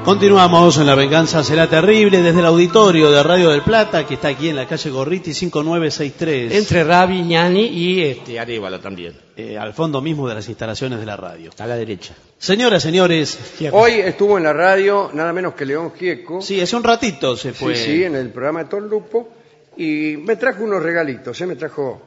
Continuamos en La Venganza Será Terrible desde el auditorio de Radio del Plata, que está aquí en la calle Gorriti 5963. Entre Ravignani y Arévalo también. Al fondo mismo de las instalaciones de la radio. A la derecha. Señoras, señores. Hoy estuvo en la radio nada menos que León Gieco. Sí, hace un ratito se fue. Sí, en el programa de Don Lupo. Y me trajo unos regalitos. Me trajo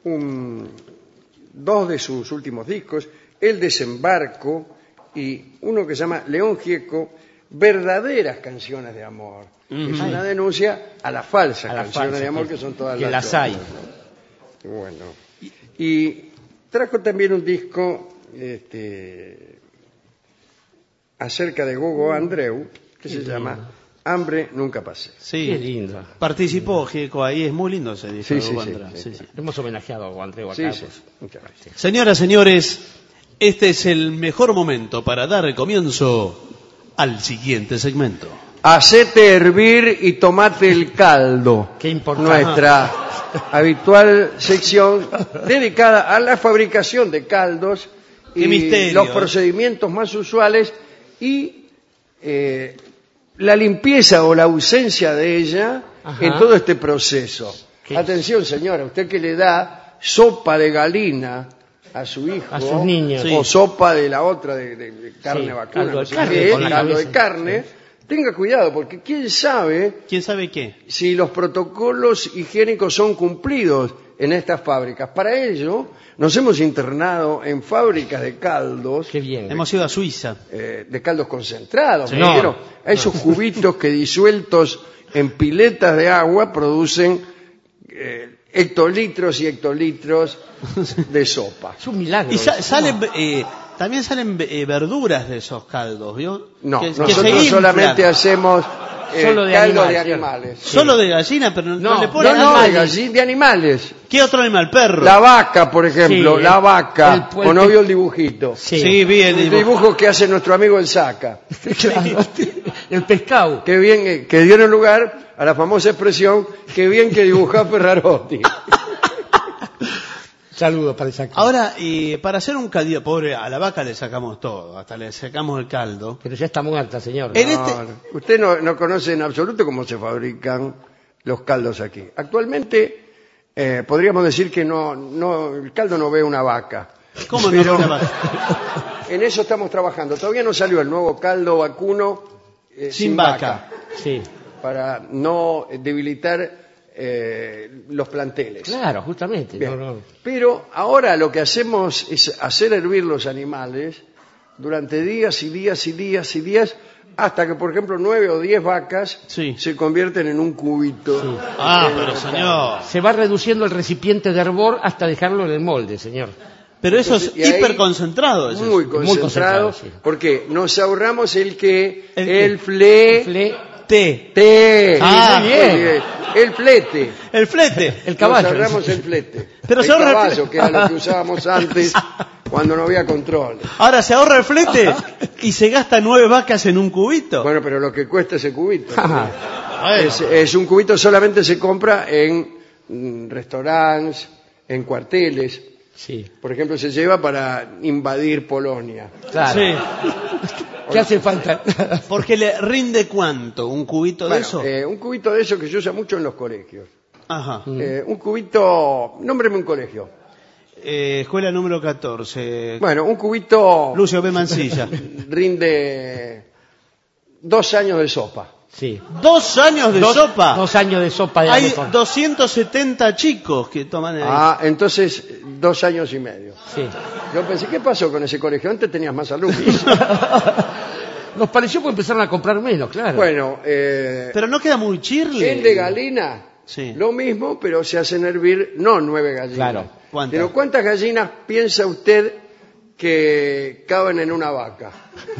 dos de sus últimos discos. El Desembarco y uno que se llama León Gieco, Verdaderas Canciones de Amor. Es una denuncia a las falsas canciones de amor, que son todas que las hay. Bueno. Y trajo también un disco acerca de Gogo Andreu, que se llama Hambre Nunca Pasé. Sí, qué lindo. Participó Gieco ahí, es muy lindo ese disco. Sí. Hemos homenajeado a Andreu acá. Sí. Pues. Muchas gracias. Señoras, señores, este es el mejor momento para dar comienzo al siguiente segmento. Hacete hervir y tomate el caldo. Qué importante. Nuestra habitual sección dedicada a la fabricación de caldos Qué y misterio, los procedimientos más usuales y la limpieza o la ausencia de ella en todo este proceso. Atención, señora, usted que le da sopa de galina a su hijo, a sus niños, o sopa de la otra de carne vacuna, caldo de no sé carne, qué, con la caldo de cabeza. carne, tenga cuidado, porque quién sabe qué. si los protocolos higiénicos son cumplidos en estas fábricas. Para ello, nos hemos internado en fábricas de caldos, Qué bien. Hemos ido a Suiza. de caldos concentrados, me No. refiero a esos cubitos que disueltos en piletas de agua producen hectolitros y hectolitros de sopa. Es un milagro. Y también salen verduras de esos caldos, ¿vio? No, Que se nosotros inflan. solamente hacemos Solo de caldo animal, de ¿cierto? animales. Solo de gallina, pero no le ponen No, de animales. gallina, de animales. ¿Qué otro animal? Perro. La vaca, por ejemplo, Sí, la vaca. ¿O no vio el dibujito? Sí, vi el El dibujo. dibujo que hace nuestro amigo el Saca. Claro. El pescado. Qué bien, que dieron lugar a la famosa expresión, qué bien que dibujó Ferrarotti. Saludos para el saco. Ahora, para hacer un caldillo, pobre, a la vaca le sacamos todo, hasta le sacamos el caldo. Pero ya está muerta, señor. Usted no conoce en absoluto cómo se fabrican los caldos aquí. Actualmente podríamos decir que el caldo no ve una vaca. ¿Cómo no? Una vaca? En eso estamos trabajando. Todavía no salió el nuevo caldo vacuno sin vaca. Sí. Para no debilitar los planteles. Claro, justamente. Bien. No. Pero ahora lo que hacemos es hacer hervir los animales durante días y días y días y días, hasta que, por ejemplo, 9 o 10 vacas se convierten en un cubito. Sí. Pero señor. Se va reduciendo el recipiente de hervor hasta dejarlo en el molde, señor. Pero eso Entonces, es hiperconcentrado. Eso Muy es. concentrado. Sí. Porque nos ahorramos el ¿Qué? Té. muy bien. El flete. El flete. El caballo. Nos ahorramos el flete. Pero el se ahorra el caballo, flete. que era lo que usábamos antes cuando no había control. Ahora se ahorra el flete y se gasta 9 vacas en un cubito. Bueno, pero lo que cuesta ese cubito. Bueno. Es un cubito, solamente se compra en restaurantes, en cuarteles. Sí. Por ejemplo, se lleva para invadir Polonia. Claro. Sí. ¿Qué hace falta? Porque le rinde cuánto, un cubito de eso. Un cubito de eso que se usa mucho en los colegios. Ajá. Un cubito, nómbreme un colegio. Escuela número 14. Bueno, un cubito Lucio B. Mansilla. rinde 2 años de sopa. Sí. 2 años de sopa. 2 años de sopa de Hay algo. 270 chicos que toman ahí. Entonces 2 años y medio. Sí. Yo pensé, ¿qué pasó con ese colegio? Antes tenías más alumnos. Nos pareció que empezaron a comprar menos, claro. Bueno, Pero no queda muy chirle. el de galina, Sí. lo mismo, pero se hacen hervir no 9 gallinas. Claro. ¿Cuántas? Pero ¿cuántas gallinas piensa usted que caben en una vaca?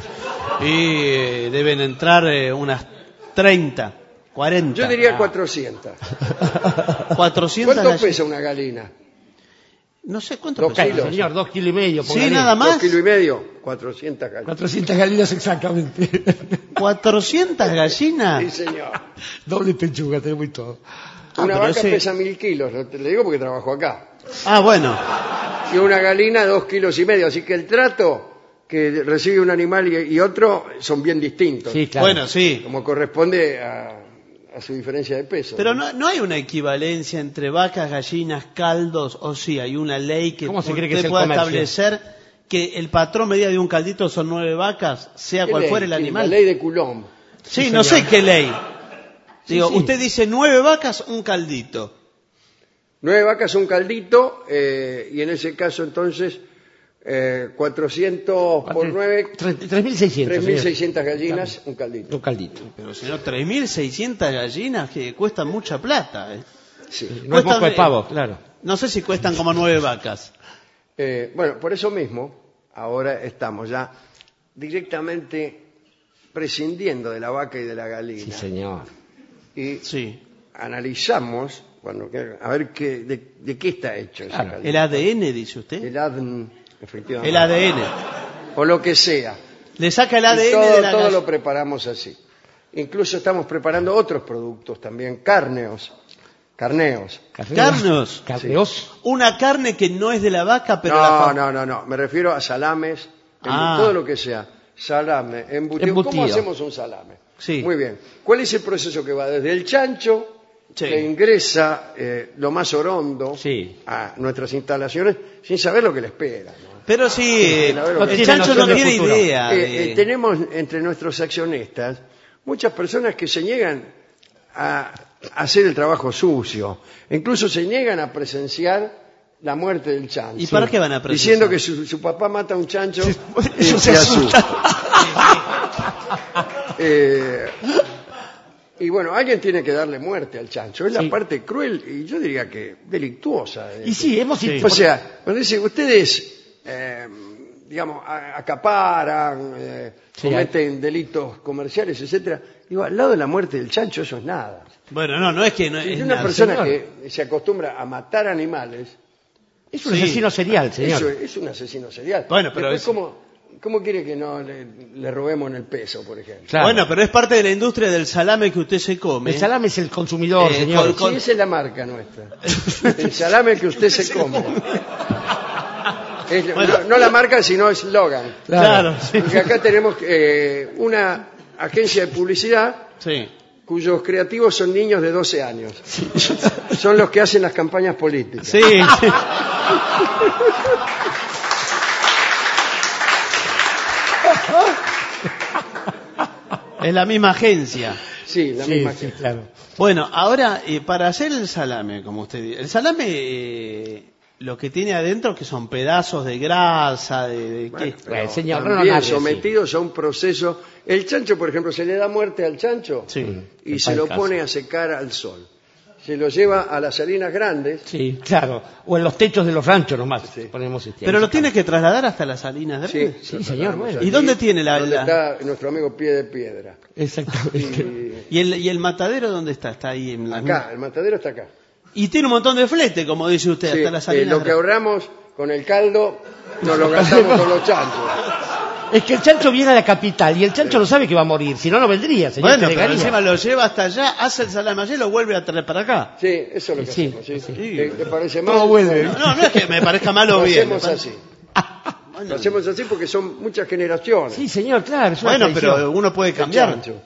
Y deben entrar unas 30, 40. Yo diría 400. 400 ¿Cuánto gallinas. pesa una galina? No sé cuánto 2 pesa. kilos. Señor, 2,5 kilos. Sí, póngale. nada más. 2 kilos y medio, 400 gallinas. 400 galinas exactamente. 400 gallinas. Sí, señor. Doble pechuga, tenemos y todo. Una pero vaca ese- pesa 1000 kilos, le digo porque trabajo acá. Bueno. Y una galina 2 kilos y medio, así que el trato que recibe un animal y otro son bien distintos. Sí, claro. Bueno, sí. Como corresponde a su diferencia de peso. Pero no hay una equivalencia entre vacas, gallinas, caldos, o sí, hay una ley que ¿Cómo se cree que usted es el pueda comercio? establecer que el patrón medida de un caldito son 9 vacas, sea ¿Qué cual ley? fuera el Sí, animal. La ley de Coulomb. Sí, no sé qué ley. Digo, sí. usted dice 9 vacas, un caldito. 9 vacas, un caldito, y en ese caso entonces 400 por 9, 3.600. 3.600 gallinas, un caldito. Un caldito. Pero señor, 3.600 gallinas que cuestan mucha plata. Sí. No es Cuestan, moco de pavo, claro. No sé si cuestan como 9 vacas. Bueno, por eso mismo, ahora estamos ya directamente prescindiendo de la vaca y de la gallina. Sí, señor. Y Sí. analizamos, a ver de qué está hecho ese Claro. caldito. El ADN, dice usted. El ADN, efectivamente. El ADN. O lo que sea. Le saca el Y ADN de todo la todo gallina. lo preparamos así. Incluso estamos preparando otros productos también, carneos. Carneos. Carneos. Una carne que no es de la vaca, pero No. Me refiero a salames, Ah. todo lo que sea. Salame, embutido. ¿Cómo Embutido. hacemos un salame? Sí. Muy bien. ¿Cuál es el proceso que va desde el chancho, Sí. que ingresa lo más orondo Sí. a nuestras instalaciones, sin saber lo que le espera? ¿no? Pero sí, la verdad No que- el tiene chancho noción no del tiene futuro. idea. de- Tenemos entre nuestros accionistas muchas personas que se niegan a hacer el trabajo sucio. Incluso se niegan a presenciar la muerte del chancho. ¿Y para qué van a presenciar? Diciendo que su papá mata a un chancho Eso se se asusta. Y bueno, alguien tiene que darle muerte al chancho. Es Sí. la parte cruel y yo diría que delictuosa. Y sí, hemos Sí. O sea, cuando dice, ustedes, digamos, acaparan, Sí, cometen delitos comerciales, etcétera. Digo, al lado de la muerte del chancho, eso es nada. Bueno, no es que no Si es una nada. persona señor. que se acostumbra a matar animales, Es un Sí. asesino serial, señor. eso es un asesino serial. Bueno, pero Después, es- ¿cómo quiere que no le robemos en el peso, por ejemplo? Claro. Bueno, pero es parte de la industria del salame que usted se come. El salame es el consumidor, señor. Sí, esa es la marca nuestra. El salame que usted se come. No la marca, sino eslogan. Claro, sí. Porque acá tenemos una agencia de publicidad Sí. cuyos creativos son niños de 12 años. Son los que hacen las campañas políticas. Sí, sí. Es la misma agencia. Sí, la Sí, misma sí, agencia. claro. Bueno, ahora, para hacer el salame, como usted dice, el salame lo que tiene adentro que son pedazos de grasa, de Bueno, ¿qué? pero señor, no, también nadie, sometidos a un proceso. El chancho, por ejemplo, se le da muerte al chancho Sí. y en se lo casa. pone a secar al sol. Se lo lleva a las salinas grandes. Sí, claro. O en los techos de los ranchos nomás. Ponemos Pero lo tiene que trasladar hasta las salinas Sí, grandes. Sí, señor, bueno. ¿Y dónde tiene la- Donde la- está nuestro amigo Pie de Piedra. Exactamente. Y ¿Y el matadero dónde está? Está ahí en la... acá, el matadero está acá. Y tiene un montón de flete, como dice usted, Sí, hasta las salinas lo que grandes. ahorramos con el caldo nos lo gastamos con los chanchos. Es que el chancho viene a la capital y el chancho no sabe que va a morir. Si no, no vendría, señor. Bueno, que pero llegaría. encima lo lleva hasta allá, hace el salame allí y lo vuelve a traer para acá. Sí, eso es lo que Sí, hacemos. ¿sí? sí. ¿Te parece mal? Todo vuelve. No es que me parezca mal Lo o bien. hacemos así. Lo hacemos así porque son muchas generaciones. Sí, señor, claro. Es una Bueno, tradición. pero uno puede de cambiar. chancho.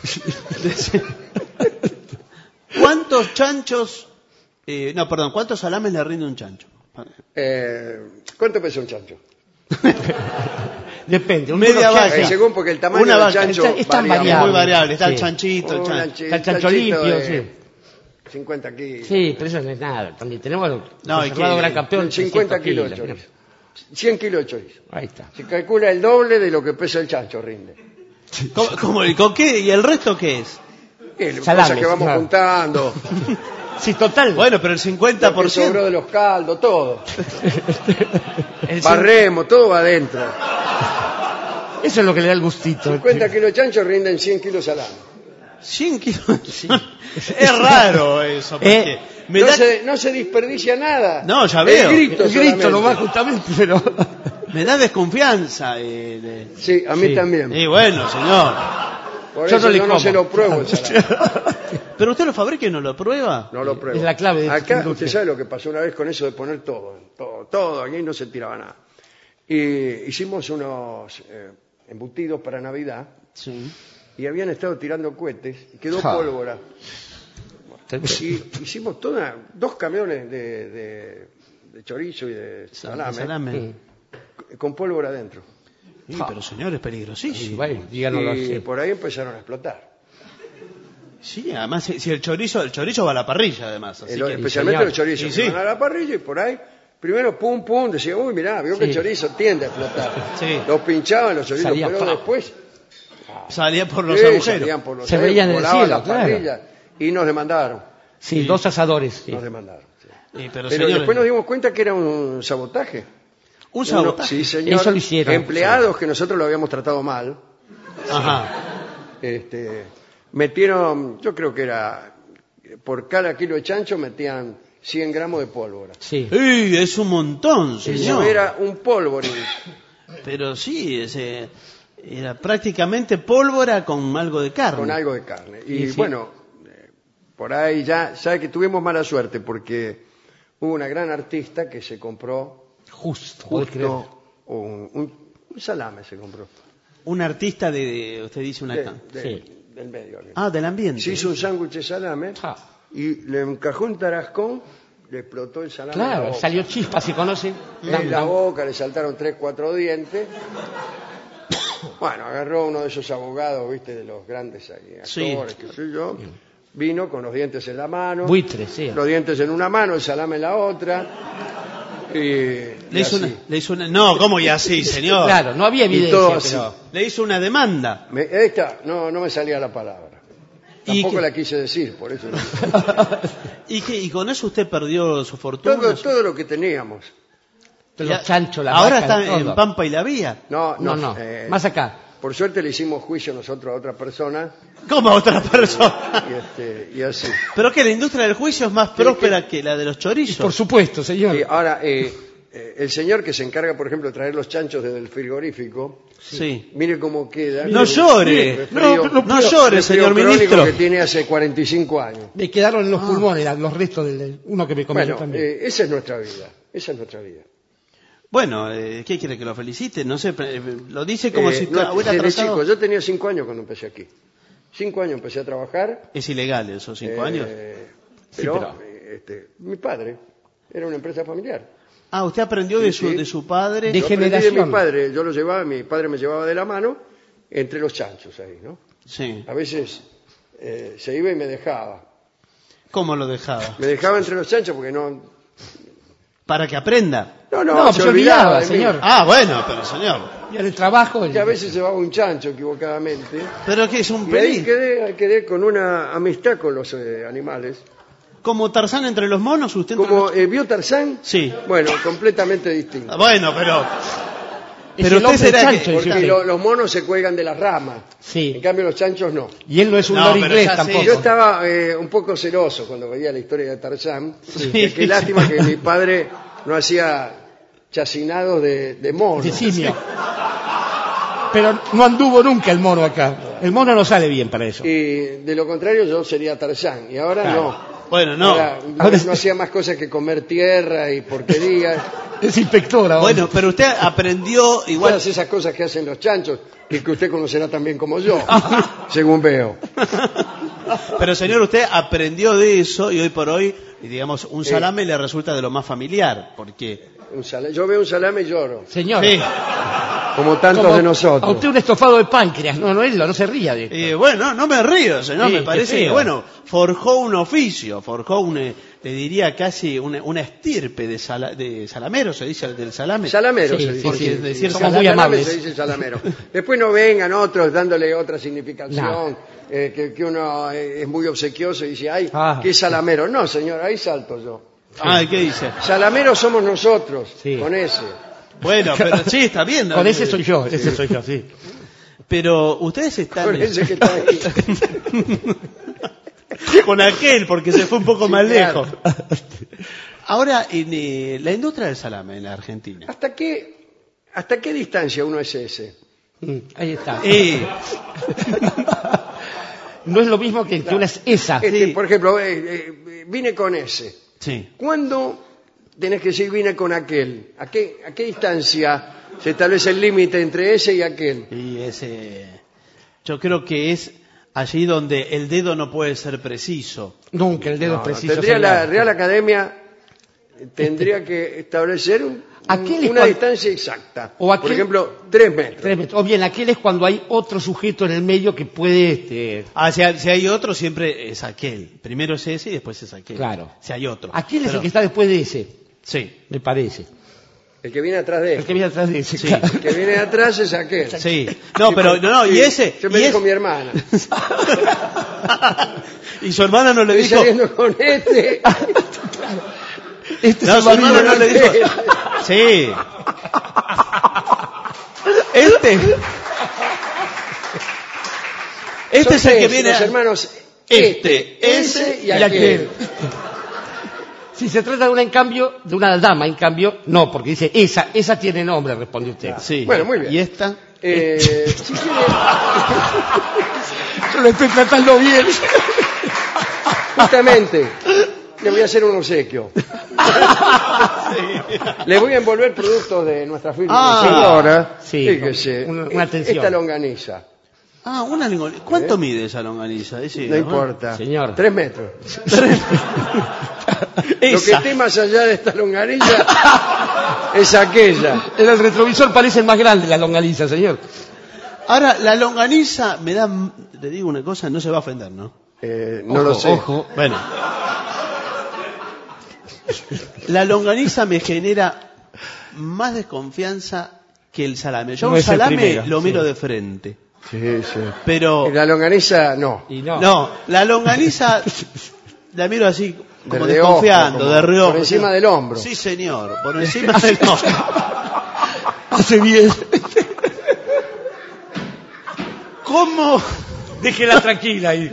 ¿Cuántos chanchos... ¿cuántos salames le rinde un chancho? ¿Cuánto pesa un chancho? Depende. Media unos vaca. chanchos- Según porque el tamaño Una del vaca, chancho es tan varía variable. Muy mucho. variable. Está el Sí. chanchito, el Un chancho. Está el chancho limpio, de sí. 50 kilos. Sí, pero eso no es nada. También tenemos el No, hay conservado que- gran campeón. 50 300 kilos de chorizo. 100 kilos de chorizo. Ahí está. Se calcula el doble de lo que pesa el chancho, rinde. ¿Y con qué? ¿Y el resto qué es? Salames, Cosas que vamos claro. juntando, Sí, total. Bueno, pero el lo que 50%. sobró de los caldos, todo. El Barremos, todo va adentro. Eso es lo que le da el gustito. 50 kilos de chancho rinden 100 kilos salame. 100 kilos. Es raro eso. Porque me No, da... no se desperdicia nada. No, ya veo. El grito, El grito solamente. lo va justamente, pero... Me da desconfianza. Sí, a mí Sí. también. Y bueno, señor. Por Yo eso no le yo no como. se lo pruebo el salame. ¿Pero usted lo fabrica y no lo prueba? No lo pruebo. Es la clave de esta Acá industria. usted sabe lo que pasó una vez con eso de poner todo. Aquí no se tiraba nada. Y hicimos unos embutidos para Navidad Sí. y habían estado tirando cohetes y quedó pólvora. Y hicimos 2 camiones de chorizo y de salame con pólvora adentro. Pero señor, es peligrosísimo. Bueno, díganoslo Y así. por ahí empezaron a explotar. Sí, además, si el chorizo va a la parrilla, además. Así que, Especialmente señor. los chorizos. Y sí. Que van a la parrilla y por ahí, primero pum, pum, decía, uy, mirá, vio que el chorizo tiende a explotar. Sí. Los pinchaban los chorizos, Salía, pero ¡pam! después salía por los sí, agujeros. salían por los Se veían en el volaban cielo, las claro. parrillas y nos demandaron. Sí, 2 asadores. Sí. Nos demandaron. Sí. Pero Pero señor, después nos dimos cuenta que era un sabotaje. un sabotaje. Sí, señor. Eso lo hicieron. Empleados que nosotros lo habíamos tratado mal, Ajá. metieron, yo creo que era, por cada kilo de chancho metían 100 gramos de pólvora. Sí. ¡Ey, es un montón, Eso señor! era un polvorín. Pero sí, era prácticamente pólvora con algo de carne. Con algo de carne. Y Sí. bueno, por ahí ya, sabe que tuvimos mala suerte porque hubo una gran artista que se compró Justo. ¿podés creer? un salame, se compró. Un artista usted dice una... Sí. Del medio. Del ambiente. Se hizo un sándwich de salame Ah. y le encajó un tarascón, le explotó el salame en la Claro, boca. salió chispa, ¿se conoce? En la boca, le saltaron 3, 4 dientes. Bueno, agarró uno de esos abogados, viste, de los grandes actores, Sí. qué sé yo. Vino con los dientes en la mano. Buitre, sí. Los dientes en una mano, el salame en la otra. Y Le hizo una... No, ¿cómo y así, señor? Claro, no había Y todo evidencia, así. pero... Le hizo una demanda. no me salía la palabra. ¿Y Tampoco qué? la quise decir, por eso. ¿Y con eso usted perdió su fortuna? Todo lo que teníamos. Los chanchos, la Ahora vaca, está en todo. Pampa y la Vía. No, No. Más acá. Por suerte le hicimos juicio nosotros a otra persona ¿Cómo a otra persona? y así. Pero que la industria del juicio es más próspera que la de los chorizos. Por supuesto, señor. Y ahora, el señor que se encarga, por ejemplo, de traer los chanchos desde el frigorífico, Sí. mire cómo queda. No llore, no llore, resfrío señor crónico ministro. que tiene hace 45 años. Me quedaron en los pulmones los restos uno que me comió Bueno, también. esa es nuestra vida. Esa es nuestra vida. Bueno, ¿qué quiere que lo felicite? No sé, lo dice como si No, hubiera desde trazado... chico, yo tenía 5 años cuando empecé aquí. 5 años empecé a trabajar. Es ilegal esos 5 años. Pero mi padre era una empresa familiar. Ah, usted aprendió de Sí. su padre. De Yo aprendí generación. de mi padre, yo lo llevaba, mi padre me llevaba de la mano entre los chanchos ahí, ¿no? Sí. A veces se iba y me dejaba. ¿Cómo lo dejaba? Me dejaba entre los chanchos porque no... Para que aprenda. No, se se olvidaba olvidaba, de mí. señor. Ah, bueno, pero señor. Y en el trabajo... Y a veces llevaba un chancho equivocadamente. Pero que es un Y ahí pelín. quedé con una amistad con los animales. Como Tarzán entre los monos, usted entre Como los... vio Tarzán, Sí. bueno, completamente distinto. Ah, bueno, pero... Es Pero el usted hombre será chancho, que- dice Porque usted. los monos se cuelgan de las ramas. Sí. En cambio los chanchos no. Y él no es un No, loro pero inglés ya sí. tampoco. Yo estaba un poco celoso cuando veía la historia de Tarzán. Sí. Qué lástima que mi padre no hacía chacinados de mono. De simio. Pero no anduvo nunca el mono acá. El mono no sale bien para eso. Y de lo contrario yo sería Tarzán. Y ahora Claro. no. Bueno, no. Ahora no hacía más cosas que comer tierra y porquerías. Es inspector ahora. Bueno, pero usted aprendió igual... Todas esas cosas que hacen los chanchos y que usted conocerá también como yo, según veo. Pero señor, usted aprendió de eso y hoy por hoy, digamos, un salame le resulta de lo más familiar, porque... Yo veo un salame y lloro, Señor. Sí. como tantos Como de nosotros. A usted un estofado de páncreas. No se ría de esto. Bueno, no me río, señor, Sí, me qué parece que, feo. bueno, forjó un oficio, forjó le diría casi una estirpe de salamero, se dice del salame. Salamero Sí, se dice. porque decir somos muy Salame amables. se dice salamero. Después no vengan otros dándole otra significación, No. que uno es muy obsequioso y dice, ay, Ah. qué salamero. No, señor, ahí salto yo. Ah, ¿qué dice? Salameros somos nosotros, Sí. con ese. Bueno, pero sí, está bien. ¿no? Con ese soy yo, sí. Pero ustedes están... Con ese que está ahí. Con aquel, porque se fue un poco Sí, más claro. lejos. Ahora, en la industria del salame en la Argentina. ¿Hasta qué distancia uno es ese? Ahí está. Y No es lo mismo que una es esa. Por ejemplo, vine con ese. sí. ¿Cuándo tenés que decir vine con aquel? ¿A qué distancia Se establece el límite entre ese y aquel. Y yo creo que es allí donde el dedo no puede ser preciso. Nunca el dedo es preciso. Tendría señor. la Real Academia tendría que establecer Aquel es una cuando- distancia exacta. O aquel- Por ejemplo, 3 metros. 3 metros. O bien, aquel es cuando hay otro sujeto en el medio que puede... Si hay otro, siempre es aquel. Primero es ese y después es aquel. Claro. Si hay otro. Aquel es Pero- el que está después de ese, Sí, me parece. El que viene atrás de El él. que viene atrás de ese. Sí. claro. El que viene atrás es aquel. sí. No, pero no, y Sí, ese... Yo me y dijo es- mi hermana. y su hermana no le Estoy dijo... saliendo con este. Este No, es su el marido hermana no de le dijo... aquel. Sí. Este Son es el que tres, viene... los hermanos ese y aquel. Si se trata de una, en cambio, de una dama, en cambio, no, porque dice, esa tiene nombre, responde usted. Sí. Bueno, muy bien. ¿Y esta? Si quiere, Yo lo estoy tratando bien. justamente, le voy a hacer un obsequio. Le voy a envolver productos de nuestra firma señora. sí, Fíjese, una atención. esta longaniza. Una longaniza. ¿Cuánto mide esa longaniza? No importa. Señor. 3 metros. Lo que Esa. esté más allá de esta longaniza es aquella. En el retrovisor parecen más grandes las longanizas, señor. Ahora, la longaniza me da... Le digo una cosa, no se va a ofender, ¿no? No lo sé. Ojo. Bueno. La longaniza me genera más desconfianza que el salame. Yo No un es el salame primero, lo sí. miro de frente. Sí, sí. Pero... Y la longaniza, no. Y no. No, la longaniza la miro así como De desconfiando, reojo, como de reojo. por encima del hombro. Sí, señor, por encima del hombro. Hace bien. ¿Cómo, Déjela tranquila ahí.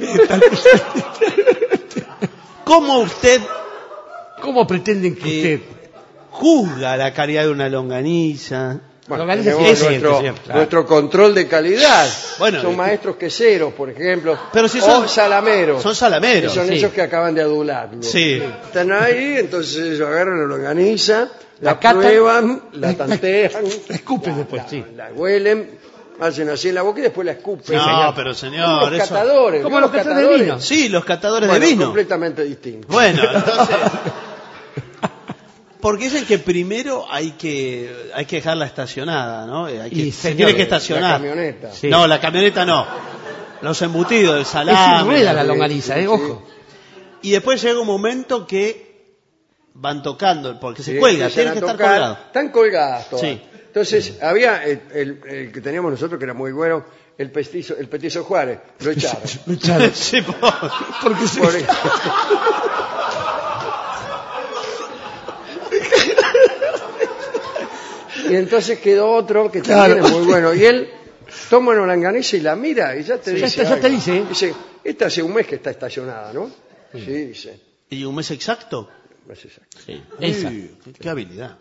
cómo usted ¿Cómo pretenden que usted... juzga la calidad de una longaniza? Bueno, Longaniza tenemos sí es cierto, señor, claro. nuestro control de calidad. Bueno, son maestros queseros, por ejemplo. Pero si son- o salameros. son salameros, que son sí. esos que acaban de adularlo. Sí. Están ahí, entonces ellos agarran la longaniza, la catan, prueban, la tantean, La escupen después, sí. la huelen, hacen así en la boca y después la escupen. No, pero señor, Como los eso... catadores. Como ¿vio los catadores de vino. Sí, los catadores Bueno, de vino. completamente distinto. Bueno, entonces... Porque dicen que primero hay que dejarla estacionada, ¿no? Y, Se señor, tiene que La estacionar. camioneta. Sí. No, la camioneta no. Los embutidos, el Es salame. sin rueda la longaniza, sí, sí. ojo. Y después llega un momento que van tocando, porque se Sí, cuelga, empiezan tienen a que estar tocar. colgados. Están colgadas todas. Sí. Entonces, había el que teníamos nosotros, que era muy bueno, el petizo Juárez, lo echaron. Lo echaron. Sí, Porque se... Por- y entonces quedó otro que también Claro. es muy bueno. Y él toma una longaniza y la mira y ya te Sí, dice. ya te algo. dice, ¿eh? Dice, esta hace un mes que está estacionada, ¿no? Sí, dice. ¿Y un mes exacto? Es exacto. Sí, esa. Uy, qué habilidad.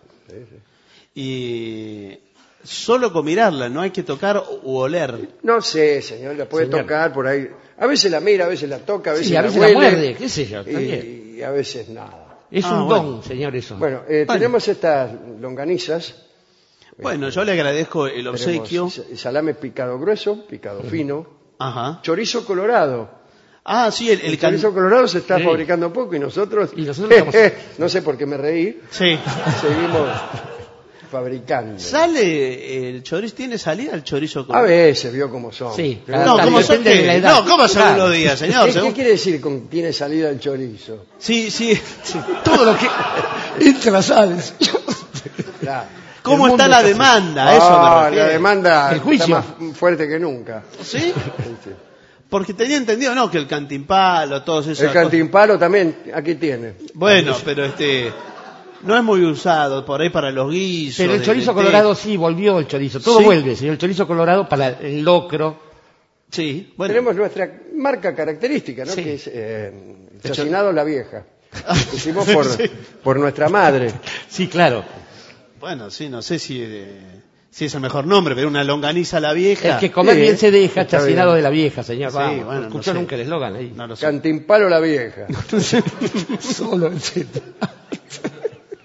Y solo con mirarla, no hay que tocar u oler. No sé, señor, la puede Señor. tocar por ahí. A veces la mira, a veces la toca, a veces Sí, a la veces la huele, muerde, qué sé yo, también. y a veces nada. Es Ah, un bueno. don, señor, eso. Bueno, tenemos estas longanizas. Bueno, yo le agradezco el obsequio. Tenemos salame picado grueso, picado fino, Ajá. chorizo colorado. Ah, sí, El chorizo colorado se está Sí. fabricando poco y nosotros, Y nosotros estamos- no sé por qué me reí, Sí. seguimos fabricando. ¿Sale el chorizo? ¿Tiene salida el chorizo A colorado? veces vio cómo son. Sí, Pero cada No, tanto, ¿cómo son depende de la qué? edad. No, ¿cómo son Claro. los días, señor? ¿Qué Según- quiere decir con tiene salida el chorizo? Sí, sí. Todo lo que entra, sales. Claro. ¿Cómo El está mundo la está- demanda? A eso me Ah, refiero. la demanda El juicio. está más fuerte que nunca. ¿Sí? Sí. Porque tenía entendido, ¿no? Que el cantimpalo, todos esos... El cantimpalo también, aquí tiene. Bueno, pero no es muy usado por ahí para los guisos. Pero el de chorizo lentejas. colorado sí, volvió el chorizo. Todo Sí. vuelve, señor. El chorizo colorado para el locro. Sí, bueno. Tenemos nuestra marca característica, ¿no? Sí. Que es Chacinado la Vieja. Lo hicimos por nuestra madre. Sí, claro. Bueno, sí, no sé si es el mejor nombre, pero una longaniza la vieja. El que comer Sí, bien se deja, está chacinado bien. de la vieja, señor. Sí, Vamos, bueno, no no escuchó sé. nunca el eslogan ahí. No lo sé. Cantimpalo la Vieja. Solo el Z.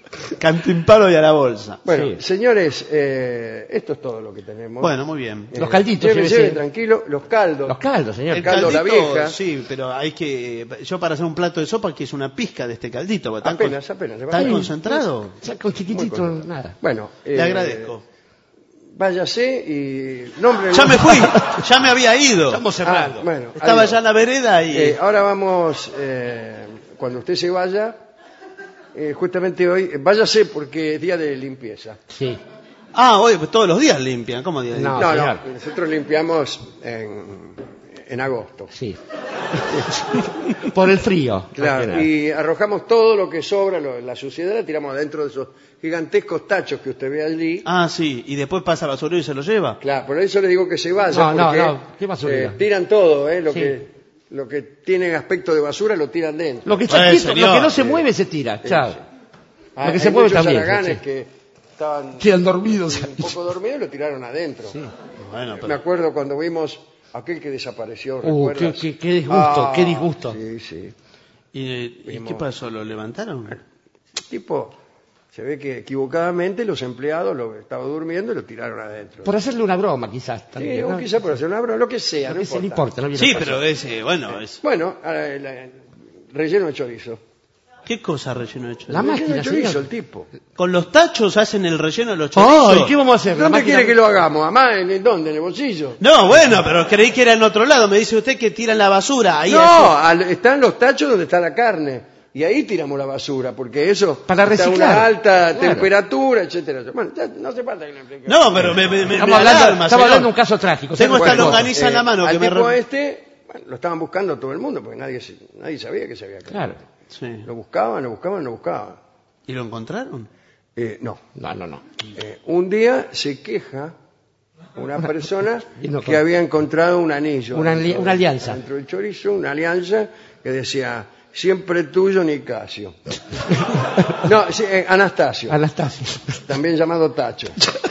cantimpalo y a la bolsa. Bueno, Sí. señores, esto es todo lo que tenemos. Bueno, muy bien. Los calditos, Lleve llévese. tranquilo, los caldos. Los caldos, señor. El caldo la vieja. Sí, pero hay que... Yo para hacer un plato de sopa, que es una pizca de este caldito. porque Apenas. ¿Tan concentrado? O sea, con chiquitito, nada. Bueno, Le agradezco. Váyase y nombre. Ya me fui, ya me había ido. Estamos cerrando. Bueno, Estaba ahí ya en la vereda y... Ahora vamos, cuando usted se vaya, justamente hoy, váyase porque es día de limpieza. Sí. Hoy todos los días limpian. ¿Cómo días No. limpian? señor. Nosotros limpiamos en agosto. Sí. Por el frío. Claro, y arrojamos todo lo que sobra, la suciedad, la tiramos adentro de esos gigantescos tachos que usted ve allí. Sí, y después pasa al basurero y se lo lleva. Claro, por eso le digo que se vaya, No, porque no, ¿qué basurero? tiran todo, Sí. lo que tiene aspecto de basura lo tiran dentro. Lo que está quieto, señor. lo que no se mueve se tira. Chao. sí. Lo que Hay se mueve muchos también. haraganes Sí. que estaban Quedan dormidos. un poco dormidos y lo tiraron adentro. Bueno, Me pero... acuerdo cuando vimos aquel que desapareció, Qué ¿recuerdas? disgusto, qué disgusto. Sí, sí. ¿Y qué pasó? ¿Lo levantaron? Tipo, se ve que equivocadamente los empleados lo estaba durmiendo y lo tiraron adentro. Por hacerle una broma, quizás. Sí, También, o ¿no? quizá por hacer una broma, lo que sea, Lo no que se le importa. importa, no viene Sí, al caso. pero ese, bueno, es... Bueno, relleno de chorizo. ¿Qué cosa relleno de chorizo? La Relleno máquina, de chorizo, señor. el tipo. ¿Con los tachos hacen el relleno de los chorizos? ¿Y qué vamos a hacer? La ¿Dónde máquina- quiere que lo hagamos? ¿Amá? ¿En dónde? ¿En el bolsillo? No, bueno, pero creí que era en otro lado. Me dice usted que tiran la basura. Ahí No, están los tachos donde está la carne. Y ahí tiramos la basura, porque eso Para está a reciclar. una alta Claro. temperatura, etcétera. Bueno, ya no hace falta que le explique. No, pero me Estamos alarma, hablando señor. de un caso trágico. Tengo ¿sabe? esta Bueno, longaniza en la mano al que me... tipo bueno, lo estaban buscando todo el mundo, porque nadie sabía que se había caído. Claro. Sí. Lo buscaban. ¿Y lo encontraron? No. No. Un día se queja una persona Y no que con- había encontrado un anillo. Una dentro una alianza. Dentro del chorizo, una alianza que decía, siempre tuyo, Nicasio. No, sí, Anastasio, Anastasio. también llamado Tacho.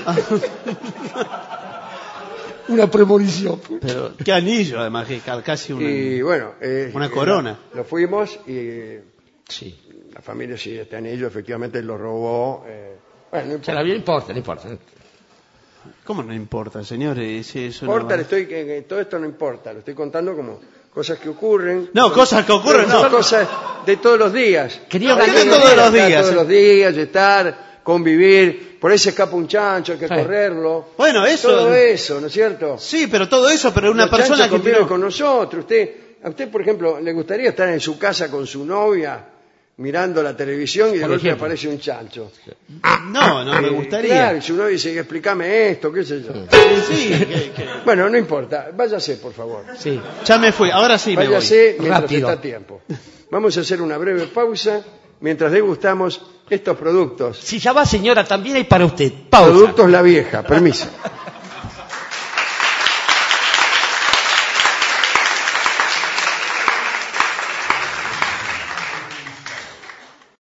Una premonición. Pero qué anillo, además, que casi una... Y bueno, Una corona. Lo fuimos y Sí. la familia, sí, este anillo efectivamente lo robó. Bueno, no Se la no importa. ¿Cómo no importa, señores? Sí, eso importa, no... que todo esto no importa, lo estoy contando como cosas que ocurren. No, cosas que ocurren, Son no. cosas de todos los días. Quería ¿Por qué una- de todos los Estar días? Todos los días, estar, convivir, por ahí se escapa un chancho, hay que Sí. correrlo. Bueno, eso... Todo eso, ¿no es cierto? Sí, pero todo eso, pero una Los persona chanchos que conviven tiró... con nosotros. A usted, por ejemplo, le gustaría estar en su casa con su novia mirando la televisión y de Por golpe ejemplo. aparece un chancho. No, me gustaría. Claro, y su novia dice, explícame esto, qué sé yo. Sí, Bueno, no importa, váyase, por favor. Sí. ya me fui, ahora sí me voy. Váyase mientras Rápido. está a tiempo. Vamos a hacer una breve pausa mientras degustamos estos productos. Si ya va, señora, también hay para usted. Pausa. Productos La Vieja, permiso.